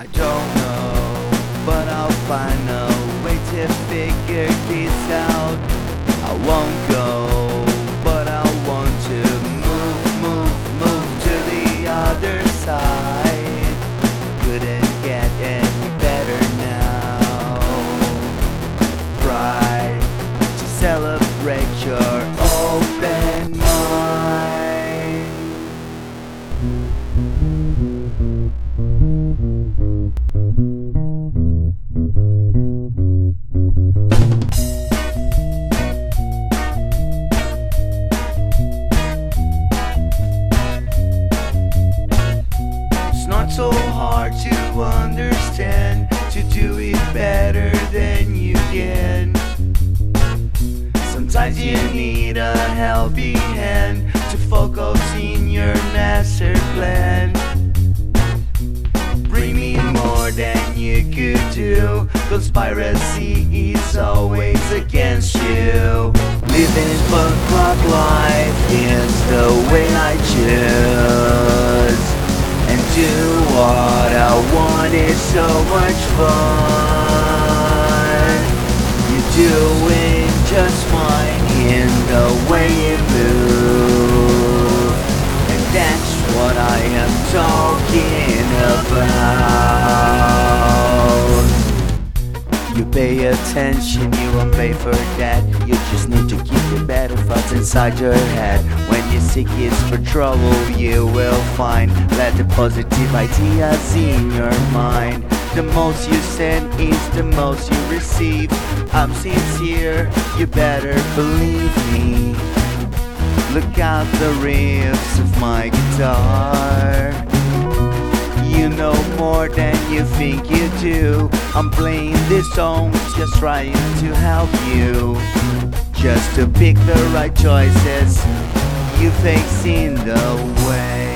I don't know, but I'll find a way to figure this out. I won't go, but I want to move to the other side. Couldn't get any better now. Pride to celebrate your open mind. Not so hard to understand, to do it better than you can. Sometimes you need a helping hand to focus in your master plan. Bring me more than you could do. Conspiracy is always against you. Living for clock life is the way I choose. And do what I want is so much fun. You're doing just fine in the way you move. And that's what I am talking about. You pay attention, you won't pay for that. You just need to keep your better thoughts inside your head. When you seek is for trouble, you will find. Let the positive ideas in your mind. The most you send is the most you receive. I'm sincere, you better believe me. Look out the riffs of my guitar. You know more than you think you do. I'm playing this song, just trying to help you. Just to pick the right choices you face in the way.